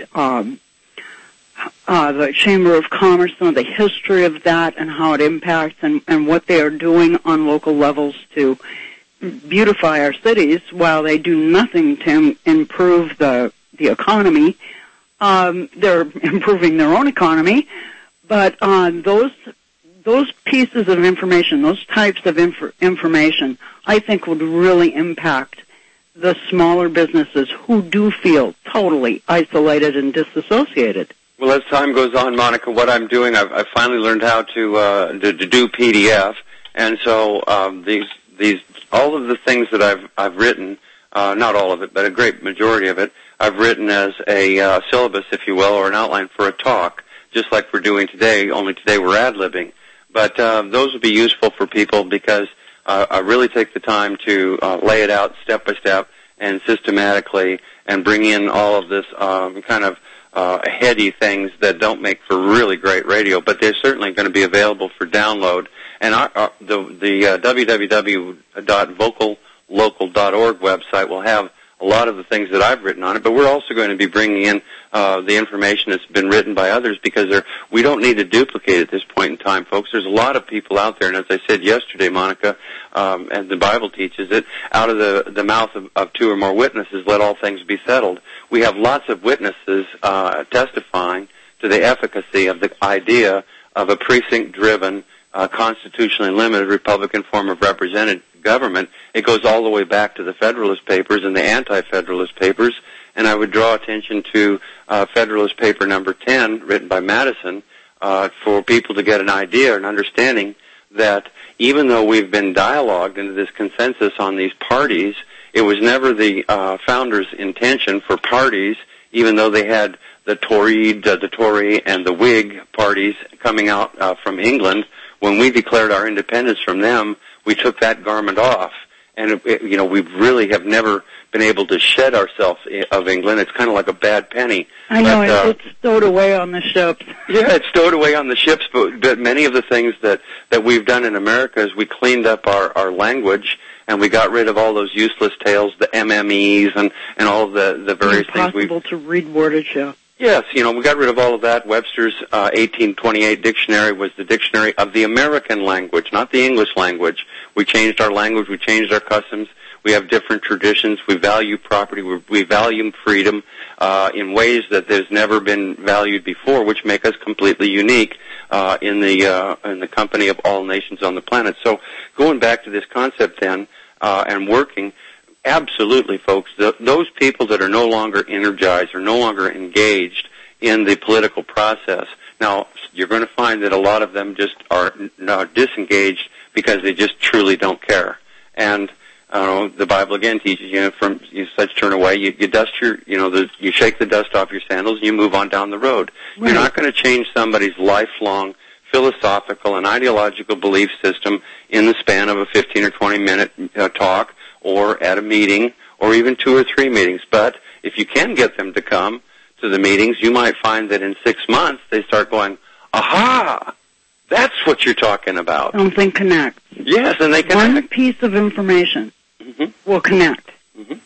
the Chamber of Commerce, some of the history of that and how it impacts and what they are doing on local levels to beautify our cities while they do nothing to improve the economy. They're improving their own economy, but those pieces of information, those types of information, I think would really impact the smaller businesses who do feel totally isolated and disassociated. Well, as time goes on, Monica, what I'm doing, I've finally learned how to do PDF, and so these all of the things that I've written, not all of it, but a great majority of it, I've written as a syllabus, if you will, or an outline for a talk, just like we're doing today. Only today we're ad-libbing, but those would be useful for people because I really take the time to lay it out step by step and systematically, and bring in all of this kind of heady things that don't make for really great radio, but they're certainly going to be available for download. And the www.vocallocal.org website will have a lot of the things that I've written on it, but we're also going to be bringing in the information that's been written by others because we don't need to duplicate at this point in time, folks. There's a lot of people out there, and as I said yesterday, Monica, and the Bible teaches it, out of the mouth of two or more witnesses, let all things be settled. We have lots of witnesses testifying to the efficacy of the idea of a precinct-driven, constitutionally limited Republican form of represented government. It goes all the way back to the Federalist Papers and the Anti-Federalist Papers, and I would draw attention to Federalist Paper number 10, written by Madison, for people to get an idea and understanding that even though we've been dialogued into this consensus on these parties, it was never the founders' intention for parties, even though they had the Tory and the Whig parties coming out from England. When we declared our independence from them, we took that garment off. And, we really have never been able to shed ourselves of England. It's kind of like a bad penny. I know, it's stowed away on the ships. Yeah, it's stowed away on the ships, but many of the things that we've done in America is we cleaned up our language, and we got rid of all those useless tales, the MMEs and all of the various things. Impossible to read wordage, yeah. Yes, we got rid of all of that. Webster's 1828 dictionary was the dictionary of the American language, not the English language. We changed our language. We changed our customs. We have different traditions. We value property. We value freedom in ways that there's never been valued before, which make us completely unique in the company of all nations on the planet. So going back to this concept then and working, absolutely, folks, those people that are no longer energized or no longer engaged in the political process, now you're going to find that a lot of them just are disengaged because they just truly don't care. And the Bible again teaches from such turn away, you dust you shake the dust off your sandals and you move on down the road. Right. You're not going to change somebody's lifelong philosophical and ideological belief system in the span of a 15 or 20 minute talk or at a meeting or even 2 or 3 meetings. But if you can get them to come to the meetings, you might find that in 6 months they start going, aha, that's what you're talking about. Something connects. Yes, and they connect. One piece of information will connect. Mm-hmm.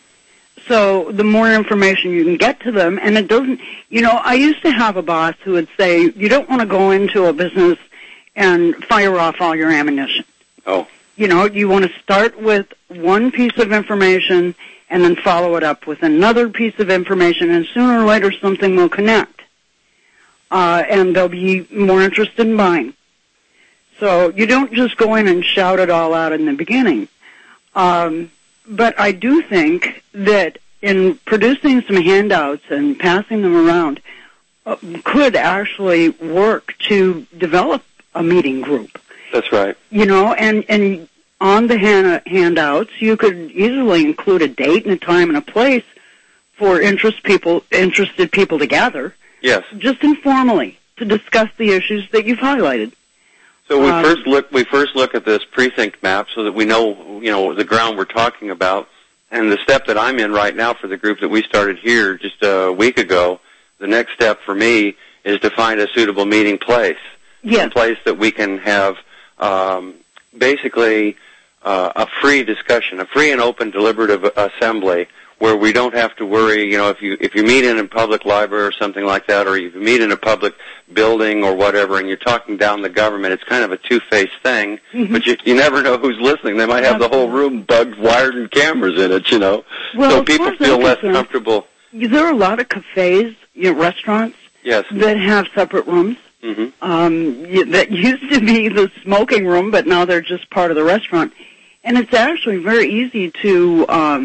So the more information you can get to them, and it doesn't, I used to have a boss who would say, you don't want to go into a business and fire off all your ammunition. Oh. You want to start with one piece of information and then follow it up with another piece of information, and sooner or later something will connect. And they'll be more interested in buying. So you don't just go in and shout it all out in the beginning. But I do think that in producing some handouts and passing them around could actually work to develop a meeting group. That's right. You know, and on the handouts, you could easily include a date and a time and a place for interested people to gather. Yes. Just informally to discuss the issues that you've highlighted. So we first look at this precinct map so that we know, the ground we're talking about. And the step that I'm in right now for the group that we started here just a week ago, the next step for me is to find a suitable meeting place. Yes. A place that we can have basically a free discussion, a free and open deliberative assembly where we don't have to worry, if you meet in a public library or something like that, or if you meet in a public building or whatever, and you're talking down the government, it's kind of a two-faced thing, but you never know who's listening. They might have the whole room bugged, wired, and cameras in it, Well, so people feel less comfortable. There are a lot of cafes, restaurants Yes. that have separate rooms. That used to be the smoking room, but now they're just part of the restaurant. And it's actually very easy to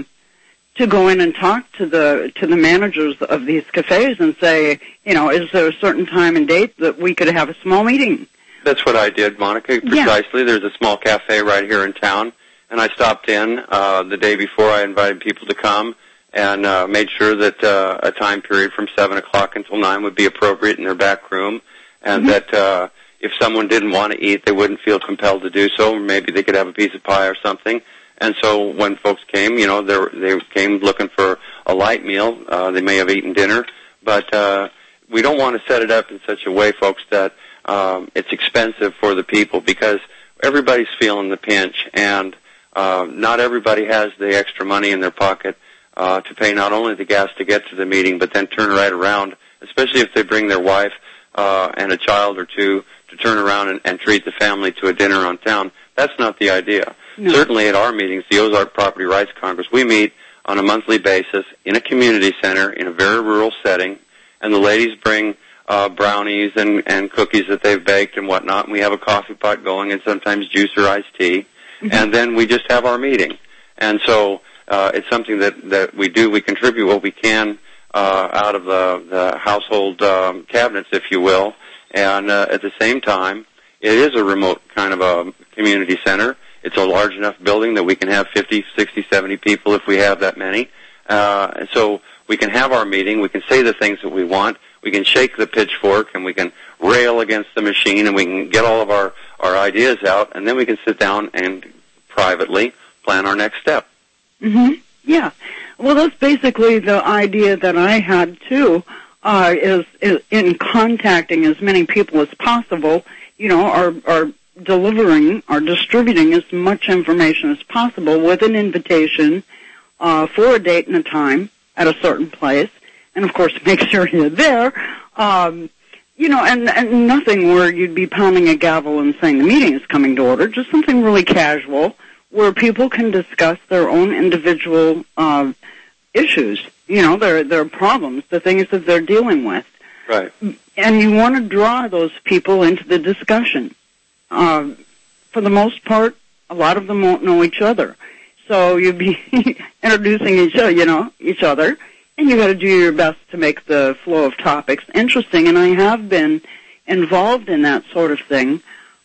go in and talk to the managers of these cafes and say, is there a certain time and date that we could have a small meeting? That's what I did, Monica, precisely. Yeah. There's a small cafe right here in town, and I stopped in the day before. I invited people to come and made sure that a time period from 7 o'clock until 9 would be appropriate in their back room, and that if someone didn't want to eat, they wouldn't feel compelled to do so. Maybe they could have a piece of pie or something. And so when folks came, they came looking for a light meal. They may have eaten dinner, but we don't want to set it up in such a way, folks, that it's expensive for the people, because everybody's feeling the pinch, and not everybody has the extra money in their pocket to pay not only the gas to get to the meeting, but then turn right around, especially if they bring their wife and a child or two, to turn around and treat the family to a dinner on town. That's not the idea. No. Certainly at our meetings, the Ozark Property Rights Congress, we meet on a monthly basis in a community center in a very rural setting, and the ladies bring brownies and cookies that they've baked and whatnot, and we have a coffee pot going and sometimes juice or iced tea, and then we just have our meeting. And so it's something that we do. We contribute what we can out of the household cabinets, if you will, and at the same time, it is a remote kind of a community center. It's a large enough building that we can have 50, 60, 70 people if we have that many. And so we can have our meeting. We can say the things that we want. We can shake the pitchfork, and we can rail against the machine, and we can get all of our ideas out, and then we can sit down and privately plan our next step. Yeah. Well, that's basically the idea that I had, too, is in contacting as many people as possible, are delivering or distributing as much information as possible with an invitation for a date and a time at a certain place, and of course make sure you're there, and nothing where you'd be pounding a gavel and saying the meeting is coming to order, just something really casual where people can discuss their own individual issues, their problems, the things that they're dealing with. Right. And you want to draw those people into the discussion. For the most part, a lot of them won't know each other. So you'd be introducing each other, and you got to do your best to make the flow of topics interesting. And I have been involved in that sort of thing.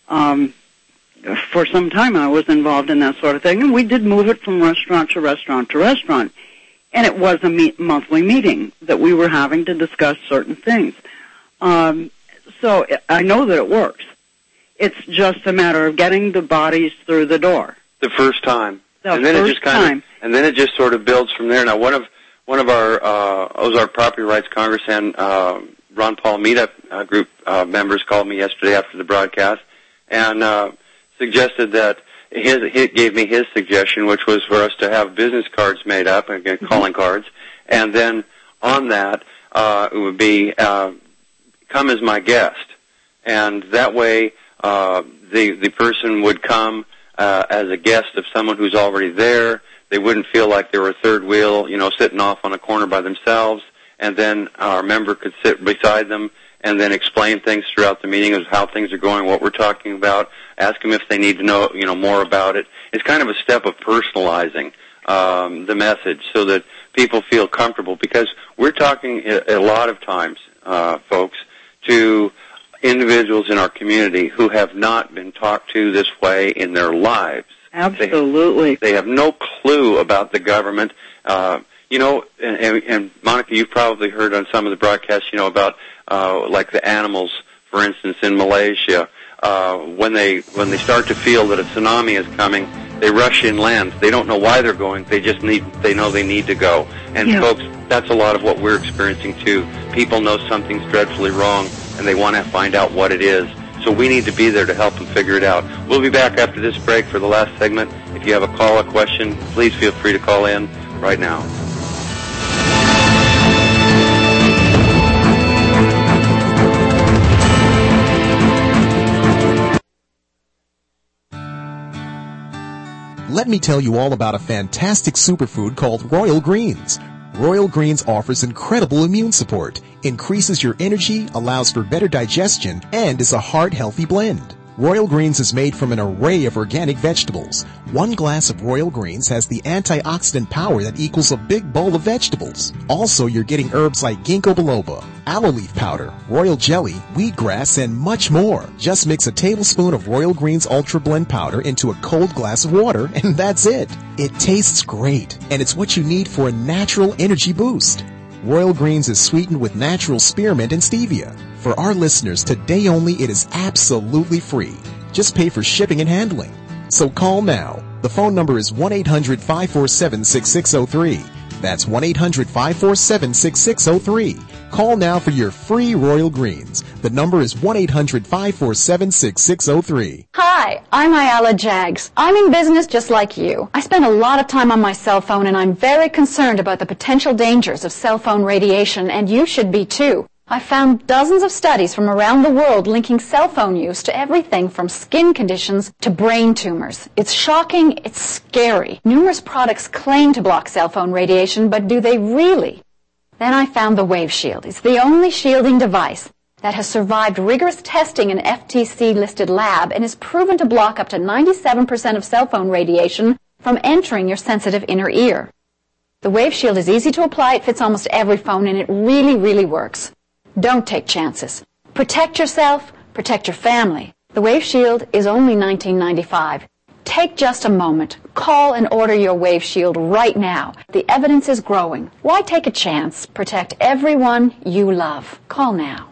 For some time I was involved in that sort of thing, and we did move it from restaurant to restaurant to restaurant. And it was a monthly meeting that we were having to discuss certain things. So I know that it works. It's just a matter of getting the bodies through the door. The first time. And then it just sort of builds from there. Now, one of our Ozark Property Rights Congress and Ron Paul Meetup group members called me yesterday after the broadcast and suggested that he gave me his suggestion, which was for us to have business cards made up, again, calling cards, and then on that it would be come as my guest, and that way the person would come as a guest of someone who's already there. They wouldn't feel like they were a third wheel, sitting off on a corner by themselves, and then our member could sit beside them and then explain things throughout the meeting of how things are going, what we're talking about, ask them if they need to know, more about it. It's kind of a step of personalizing the message so that people feel comfortable, because we're talking a lot of times, folks, to individuals in our community who have not been talked to this way in their lives. Absolutely. They have no clue about the government. And Monica, you've probably heard on some of the broadcasts, about like the animals, for instance, in Malaysia. When they start to feel that a tsunami is coming, they rush inland. They don't know why they're going. They know they need to go. And folks, that's a lot of what we're experiencing too. People know something's dreadfully wrong, and they want to find out what it is. So we need to be there to help them figure it out. We'll be back after this break for the last segment. If you have a call, a question, please feel free to call in right now. Let me tell you all about a fantastic superfood called Royal Greens. Royal Greens offers incredible immune support, increases your energy, allows for better digestion, and is a heart-healthy blend. Royal Greens is made from an array of organic vegetables. One glass of Royal Greens has the antioxidant power that equals a big bowl of vegetables. Also, you're getting herbs like ginkgo biloba, aloe leaf powder, royal jelly, wheatgrass, and much more. Just mix a tablespoon of Royal Greens Ultra Blend powder into a cold glass of water, and that's it. It tastes great, and it's what you need for a natural energy boost. Royal Greens is sweetened with natural spearmint and stevia. For our listeners, today only, it is absolutely free. Just pay for shipping and handling. So call now. The phone number is 1-800-547-6603. That's 1-800-547-6603. Call now for your free Royal Greens. The number is 1-800-547-6603. Hi, I'm Ayala Jags. I'm in business just like you. I spend a lot of time on my cell phone, and I'm very concerned about the potential dangers of cell phone radiation, and you should be too. I found dozens of studies from around the world linking cell phone use to everything from skin conditions to brain tumors. It's shocking, it's scary. Numerous products claim to block cell phone radiation, but do they really? Then I found the Wave Shield. It's the only shielding device that has survived rigorous testing in an FTC-listed lab and is proven to block up to 97% of cell phone radiation from entering your sensitive inner ear. The Wave Shield is easy to apply, it fits almost every phone, and it really, really works. Don't take chances. Protect yourself, protect your family. The Wave Shield is only $19.95. Take just a moment. Call and order your Wave Shield right now. The evidence is growing. Why take a chance? Protect everyone you love. Call now.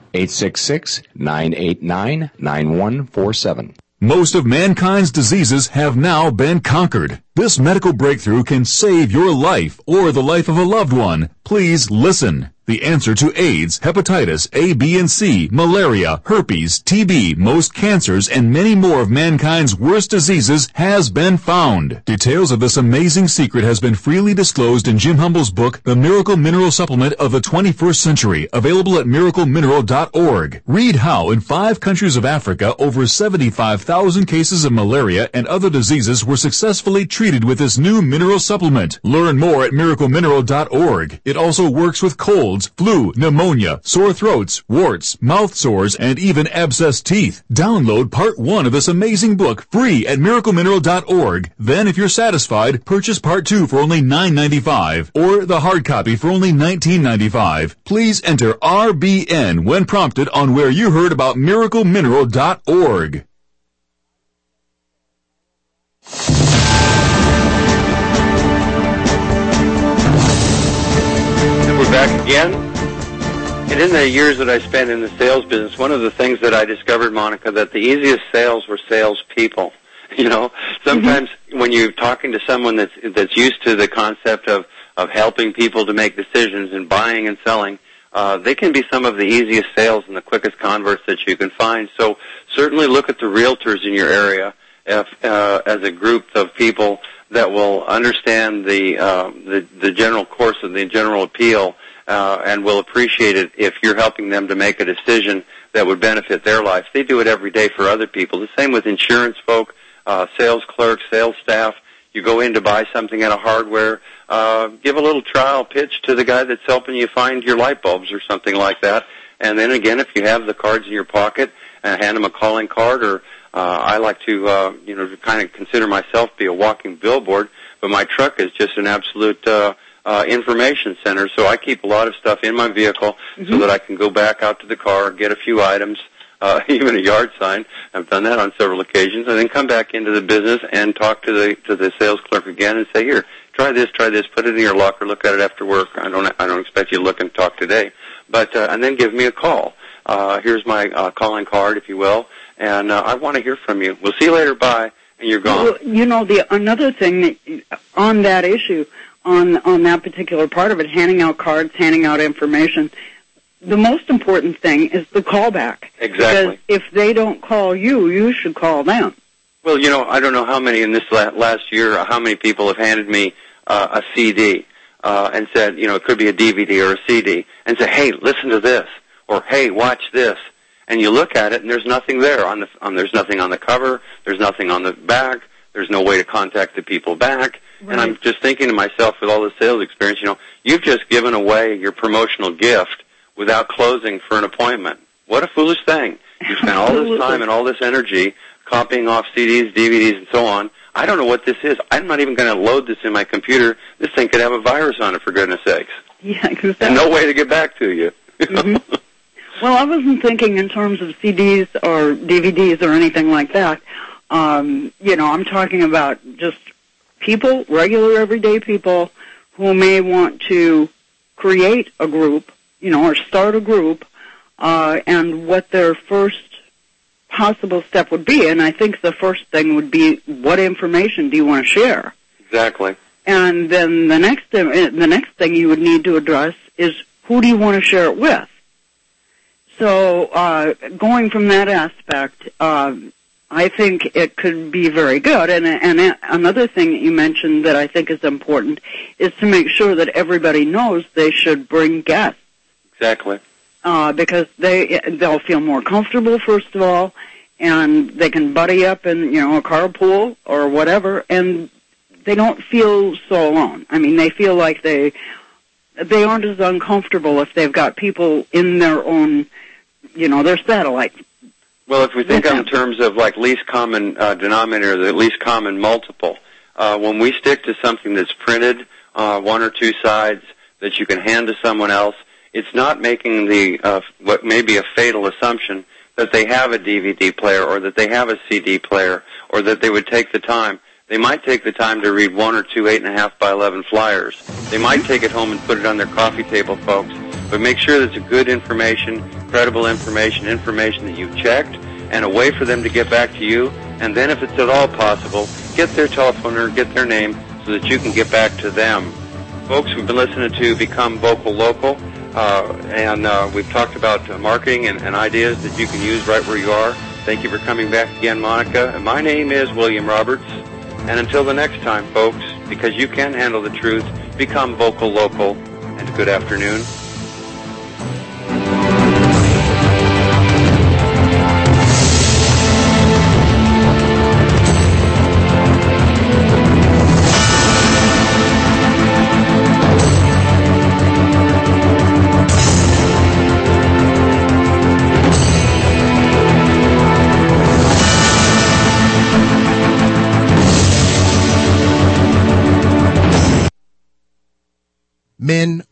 866-989-9147. Most of mankind's diseases have now been conquered. This medical breakthrough can save your life or the life of a loved one. Please listen. The answer to AIDS, hepatitis A, B, and C, malaria, herpes, TB, most cancers, and many more of mankind's worst diseases has been found. Details of this amazing secret has been freely disclosed in Jim Humble's book, The Miracle Mineral Supplement of the 21st Century, available at miraclemineral.org. Read how in 5 countries of Africa, over 75,000 cases of malaria and other diseases were successfully treated with this new mineral supplement. Learn more at miraclemineral.org. It also works with colds, flu, pneumonia, sore throats, warts, mouth sores, and even abscessed teeth. Download part 1 of this amazing book free at miraclemineral.org. Then, if you're satisfied, purchase part 2 for only $9.95 or the hard copy for only $19.95. Please enter RBN when prompted on where you heard about miraclemineral.org. We're back again. And in the years that I spent in the sales business, one of the things that I discovered, Monica, that the easiest sales were salespeople. Sometimes when you're talking to someone that's used to the concept of helping people to make decisions and buying and selling, they can be some of the easiest sales and the quickest converts that you can find. So certainly look at the realtors in your area as a group of people that will understand the general course of the general appeal and will appreciate it if you're helping them to make a decision that would benefit their lives. They do it every day for other people. The same with insurance folk, sales clerks, sales staff. You go in to buy something at a hardware, give a little trial pitch to the guy that's helping you find your light bulbs or something like that. And then again, if you have the cards in your pocket, hand them a calling card, or I like to, to kind of consider myself be a walking billboard, but my truck is just an absolute information center. So I keep a lot of stuff in my vehicle so that I can go back out to the car, get a few items, even a yard sign. I've done that on several occasions, and then come back into the business and talk to the sales clerk again and say, here, try this, put it in your locker, look at it after work. I don't expect you to look and talk today, but and then give me a call. Here's my calling card, if you will, and I want to hear from you. We'll see you later. Bye, and you're gone. Well, another thing that, on that issue, on that particular part of it, handing out cards, handing out information, the most important thing is the callback. Exactly. Because if they don't call you, you should call them. Well, I don't know how many in this last year, how many people have handed me a CD and said, it could be a DVD or a CD, and say, hey, listen to this, or hey, watch this. And you look at it, and there's nothing there. There's nothing on the cover. There's nothing on the back. There's no way to contact the people back. Right. And I'm just thinking to myself, with all the sales experience, you've just given away your promotional gift without closing for an appointment. What a foolish thing. You spent all this time and all this energy copying off CDs, DVDs, and so on. I don't know what this is. I'm not even going to load this in my computer. This thing could have a virus on it, for goodness sakes. Yeah, exactly. And no way to get back to you. Well, I wasn't thinking in terms of CDs or DVDs or anything like that. I'm talking about just people, regular everyday people, who may want to create a group, or start a group, and what their first possible step would be. And I think the first thing would be, what information do you want to share? Exactly. And then the next thing you would need to address is, who do you want to share it with? So going from that aspect, I think it could be very good. And another thing that you mentioned that I think is important is to make sure that everybody knows they should bring guests. Exactly. Because they'll feel more comfortable, first of all, and they can buddy up in, a carpool or whatever, and they don't feel so alone. I mean, they feel like they aren't as uncomfortable if they've got people in their own, their satellite. Well, if we think in terms of like least common denominator, the least common multiple, when we stick to something that's printed, one or two sides that you can hand to someone else, it's not making the what may be a fatal assumption that they have a DVD player or that they have a CD player or that they would take the time. They might take the time to read one or two 8.5 by 11 flyers. They might take it home and put it on their coffee table, folks. But make sure that it's a good information, credible information that you've checked, and a way for them to get back to you. And then if it's at all possible, get their telephone or get their name so that you can get back to them. Folks, we've been listening to Become Vocal Local, and we've talked about marketing and ideas that you can use right where you are. Thank you for coming back again, Monica. And my name is William Roberts. And until the next time, folks, because you can handle the truth, become vocal local, and good afternoon.